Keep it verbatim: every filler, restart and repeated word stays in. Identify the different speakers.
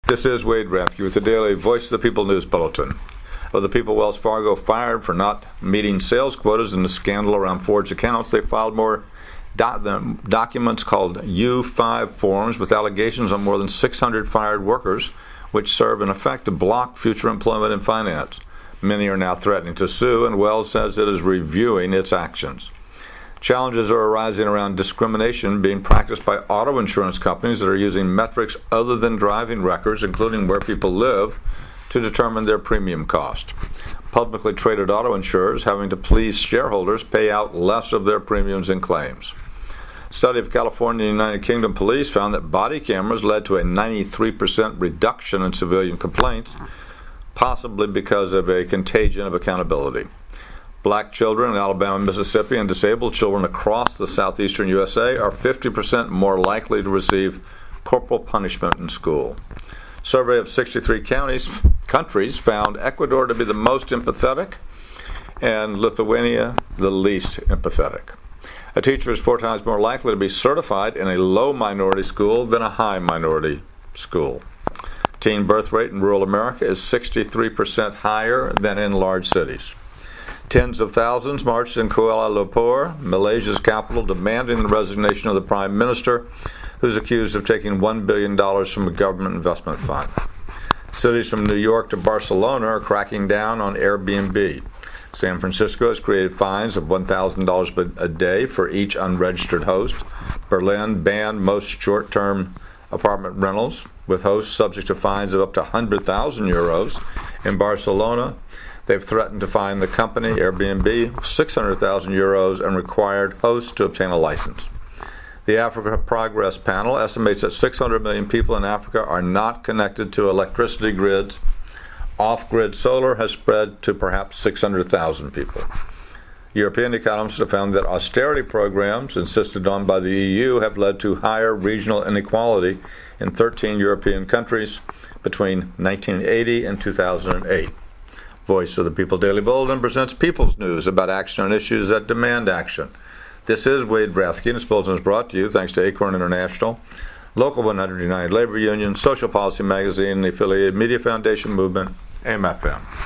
Speaker 1: This is Wade Rathke with the Daily Voice of the People News Bulletin. Of the people Wells Fargo fired for not meeting sales quotas in the scandal around forged accounts, they filed more do- documents called U five forms with allegations on more than six hundred fired workers, which serve in effect to block future employment in finance. Many are now threatening to sue, and Wells says it is reviewing its actions. Challenges are arising around discrimination being practiced by auto insurance companies that are using metrics other than driving records, including where people live, to determine their premium cost. Publicly traded auto insurers, having to please shareholders, pay out less of their premiums and claims. A study of California and United Kingdom police found that body cameras led to a ninety-three percent reduction in civilian complaints, possibly because of a contagion of accountability. Black children in Alabama, Mississippi, and disabled children across the southeastern U S A are fifty percent more likely to receive corporal punishment in school. A survey of sixty-three counties, countries found Ecuador to be the most empathetic and Lithuania the least empathetic. A teacher is four times more likely to be certified in a low minority school than a high minority school. Teen birth rate in rural America is sixty-three percent higher than in large cities. Tens of thousands marched in Kuala Lumpur, Malaysia's capital, demanding the resignation of the Prime Minister, who's accused of taking one billion dollars from a government investment fund. Cities from New York to Barcelona are cracking down on Airbnb. San Francisco has created fines of one thousand dollars a day for each unregistered host. Berlin banned most short-term apartment rentals, with hosts subject to fines of up to one hundred thousand euros. In Barcelona, they've threatened to fine the company, Airbnb, six hundred thousand euros and required hosts to obtain a license. The Africa Progress Panel estimates that six hundred million people in Africa are not connected to electricity grids. Off-grid solar has spread to perhaps six hundred thousand people. European economists have found that austerity programs insisted on by the E U have led to higher regional inequality in thirteen European countries between nineteen eighty and two thousand eight. Voice of the People Daily Bulletin presents People's News about action on issues that demand action. This is Wade Rathke, and this bulletin is brought to you thanks to Acorn International, Local one hundred United Labor Union, Social Policy Magazine, and the affiliated Media Foundation Movement, A M F M.